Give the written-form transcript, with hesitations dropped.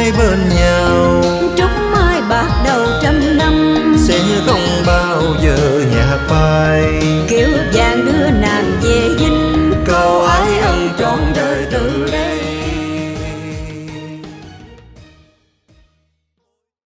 hai bên nhau. Trúc mai bạc đầu trăm năm sẽ không bao giờ